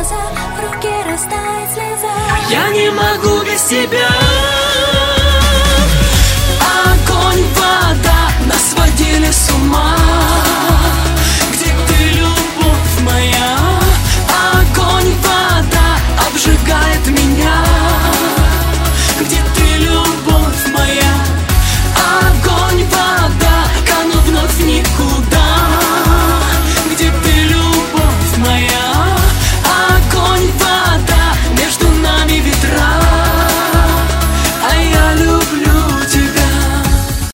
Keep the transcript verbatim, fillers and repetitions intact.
глаза, в руке растает слеза. Я не могу без тебя.